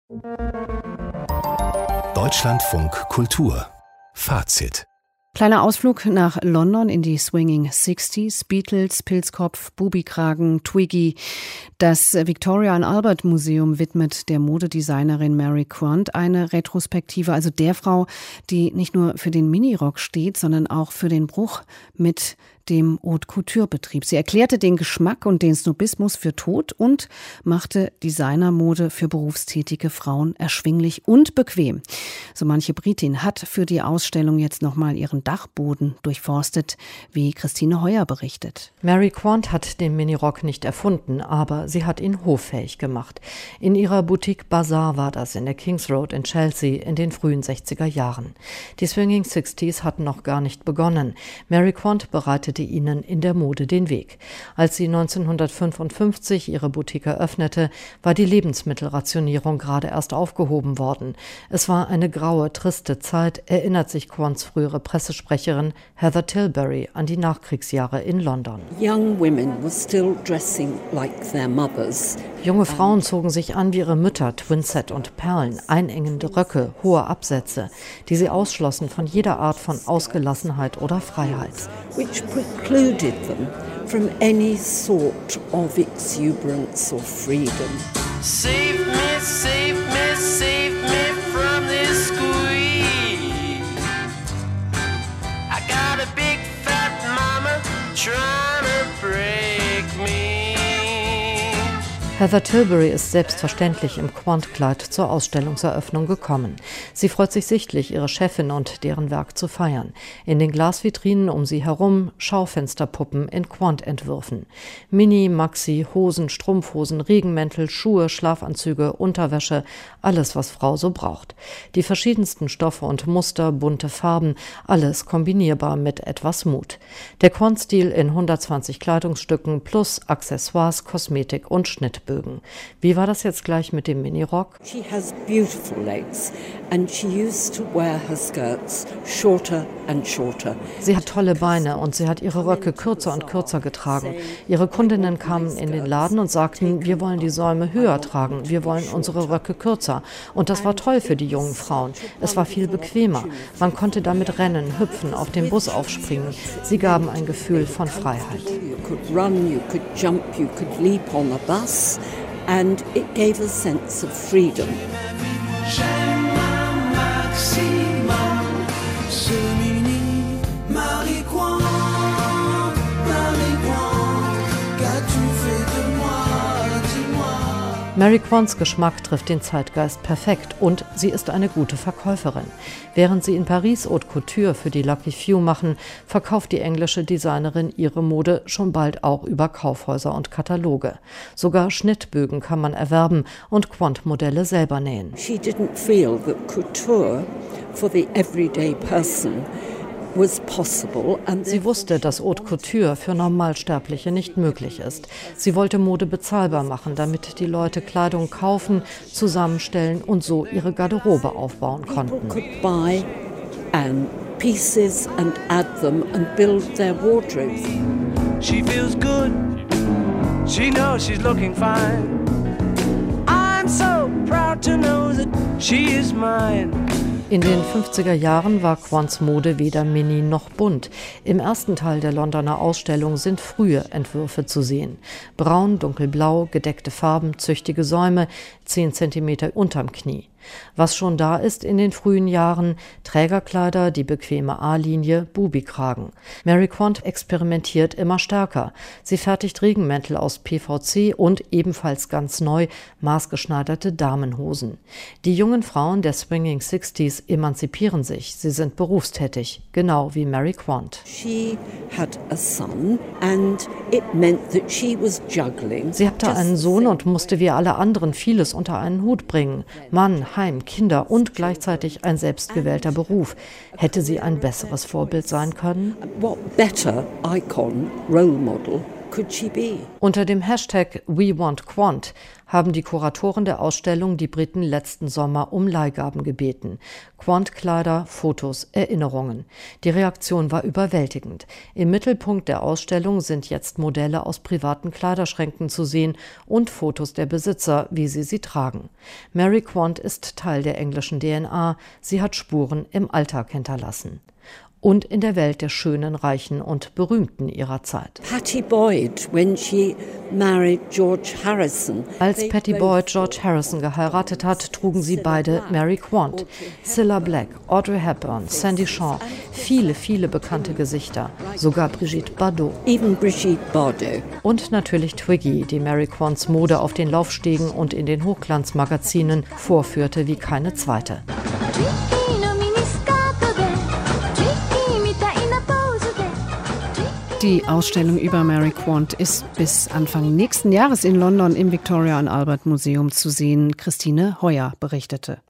Deutschlandfunk Kultur Fazit. Kleiner Ausflug nach London in die Swinging 60s, Beatles, Pilzkopf, Bubikragen, Twiggy. Das Victoria and Albert Museum widmet der Modedesignerin Mary Quant eine Retrospektive, also der Frau, die nicht nur für den Minirock steht, sondern auch für den Bruch mit dem Haute-Couture-Betrieb. Sie erklärte den Geschmack und den Snobismus für tot und machte Designermode für berufstätige Frauen erschwinglich und bequem. So manche Britin hat für die Ausstellung jetzt nochmal ihren Dachboden durchforstet, wie Christine Heuer berichtet. Mary Quant hat den Minirock nicht erfunden, aber sie hat ihn hoffähig gemacht. In ihrer Boutique Bazaar war das in der Kings Road in Chelsea in den frühen 60er Jahren. Die Swinging 60s hatten noch gar nicht begonnen. Mary Quant bereitete ihnen in der Mode den Weg. Als sie 1955 ihre Boutique eröffnete, war die Lebensmittelrationierung gerade erst aufgehoben worden. Es war eine graue, triste Zeit, erinnert sich Quants frühere Pressesprecherin Heather Tilbury an die Nachkriegsjahre in London. Junge Frauen zogen sich an wie ihre Mütter, Twinset und Perlen, einengende Röcke, hohe Absätze, die sie ausschlossen von jeder Art von Ausgelassenheit oder Freiheit. Precluded them from any sort of exuberance or freedom. Save me, save me, save me from this squeeze. I got a big fat mama trying to break me. Heather Tilbury ist selbstverständlich im Quant-Kleid zur Ausstellungseröffnung gekommen. Sie freut sich sichtlich, ihre Chefin und deren Werk zu feiern. In den Glasvitrinen um sie herum Schaufensterpuppen in Quant-Entwürfen. Mini, Maxi, Hosen, Strumpfhosen, Regenmäntel, Schuhe, Schlafanzüge, Unterwäsche, alles, was Frau so braucht. Die verschiedensten Stoffe und Muster, bunte Farben, alles kombinierbar mit etwas Mut. Der Quant-Stil in 120 Kleidungsstücken plus Accessoires, Kosmetik und Schnitt. Wie war das jetzt gleich mit dem Minirock? She has beautiful legs and she used to wear her skirts shorter and shorter. Sie hat tolle Beine und sie hat ihre Röcke kürzer und kürzer getragen. Ihre Kundinnen kamen in den Laden und sagten, wir wollen die Säume höher tragen, wir wollen unsere Röcke kürzer. Und das war toll für die jungen Frauen. Es war viel bequemer. Man konnte damit rennen, hüpfen, auf den Bus aufspringen. Sie gaben ein Gefühl von Freiheit. You could run, you could jump, you could leap on a bus. And it gave a sense of freedom. Mary Quants Geschmack trifft den Zeitgeist perfekt und sie ist eine gute Verkäuferin. Während sie in Paris Haute Couture für die Lucky Few machen, verkauft die englische Designerin ihre Mode schon bald auch über Kaufhäuser und Kataloge. Sogar Schnittbögen kann man erwerben und Quant-Modelle selber nähen. She didn't feel that couture for the everyday person was possible. Sie wusste, dass Haute Couture für Normalsterbliche nicht möglich ist. Sie wollte Mode bezahlbar machen, damit die Leute Kleidung kaufen, zusammenstellen und so ihre Garderobe aufbauen konnten. People could buy pieces and add them and build their wardrobes. She feels good. She knows she's looking fine. I'm so proud to know that she is mine. In den 50er Jahren war Quants Mode weder mini noch bunt. Im ersten Teil der Londoner Ausstellung sind frühe Entwürfe zu sehen. Braun, dunkelblau, gedeckte Farben, züchtige Säume, 10 cm unterm Knie. Was schon da ist in den frühen Jahren, Trägerkleider, die bequeme A-Linie, Bubikragen. Mary Quant experimentiert immer stärker. Sie fertigt Regenmäntel aus PVC und ebenfalls ganz neu maßgeschneiderte Damenhosen. Die jungen Frauen der Swinging 60s emanzipieren sich. Sie sind berufstätig, genau wie Mary Quant. She had a son and it meant that she was juggling. Sie hatte einen Sohn und musste wie alle anderen vieles unter einen Hut bringen. Mann, Heim, Kinder und gleichzeitig ein selbstgewählter Beruf. Hätte sie ein besseres Vorbild sein können? What better icon, role model could she be? Unter dem Hashtag #WeWantQuant haben die Kuratoren der Ausstellung die Briten letzten Sommer um Leihgaben gebeten. Quant-Kleider, Fotos, Erinnerungen. Die Reaktion war überwältigend. Im Mittelpunkt der Ausstellung sind jetzt Modelle aus privaten Kleiderschränken zu sehen und Fotos der Besitzer, wie sie tragen. Mary Quant ist Teil der englischen DNA. Sie hat Spuren im Alltag hinterlassen. Und in der Welt der Schönen, Reichen und Berühmten ihrer Zeit. Patty Boyd, when she married George Harrison. Als Patty Boyd George Harrison geheiratet hat, trugen sie beide Mary Quant. Cilla Black, Audrey Hepburn, Sandy Shaw, viele bekannte Gesichter, sogar Brigitte Bardot. Even Brigitte Bardot. Und natürlich Twiggy, die Mary Quants Mode auf den Laufstegen und in den Hochglanzmagazinen vorführte wie keine zweite. Die Ausstellung über Mary Quant ist bis Anfang nächsten Jahres in London im Victoria and Albert Museum zu sehen. Christine Heuer berichtete.